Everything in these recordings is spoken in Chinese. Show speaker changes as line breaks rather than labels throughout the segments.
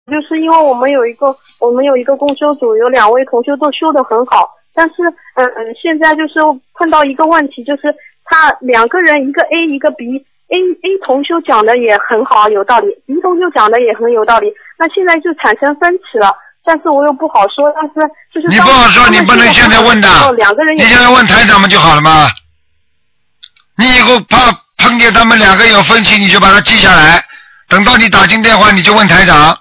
就是因为我们有一个共修组，有2位同修都修得很好，但是现在就是碰到一个问题，就是他2个人，一个 A 一个 B，A 同修讲的也很好有道理，B 同修讲的也很有道理，那现在就产生分歧了。但是我又不好说，但是就是
你不好说，你不能现在问的，你现在问台长们就好了嘛。你以后怕碰见他们2个有分歧，你就把它记下来，等到你打进电话你就问台长。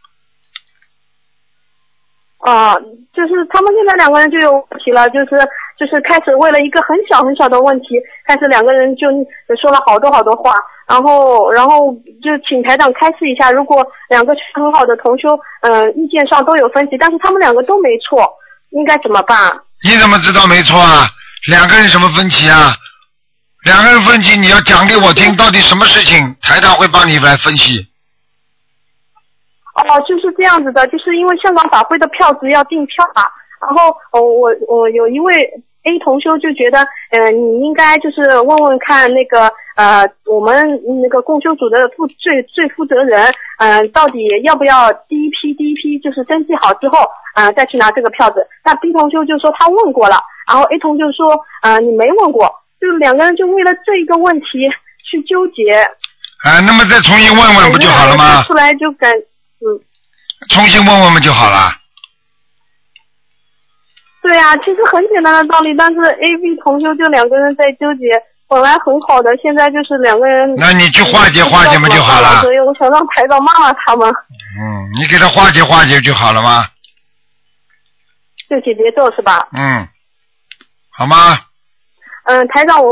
就是他们现在2个人就有问题了，就是开始为了一个很小很小的问题，开始2个人就说了好多好多话，然后就请台长开示一下，如果2个很好的同修，意见上都有分歧，但是他们2个都没错，应该怎么办？
你怎么知道没错啊？2个人什么分歧啊？2个人分歧你要讲给我听，到底什么事情，台长会帮你来分析。
就是这样子的，就是因为香港法会的票子要订票嘛，然后我有一位 A 同修就觉得，你应该就是问问看那个我们那个共修组的最负责人，到底要不要第一批就是登记好之后，再去拿这个票子。那 B 同修就说他问过了，然后 A 同修说，你没问过，就2个人就为了这一个问题去纠结。
那么再重新问问不就好了吗？
出来就
重新问问就好了。
对啊，其实很简单的道理，但是 A、B 同修就2个人在纠结，本来很好的，现在就是2个人。
那你去化解化解嘛就好了。
所以我想让台长骂骂他们。
你给他化解化解就好了吗？
就解节奏是吧？
好吗？
台长我。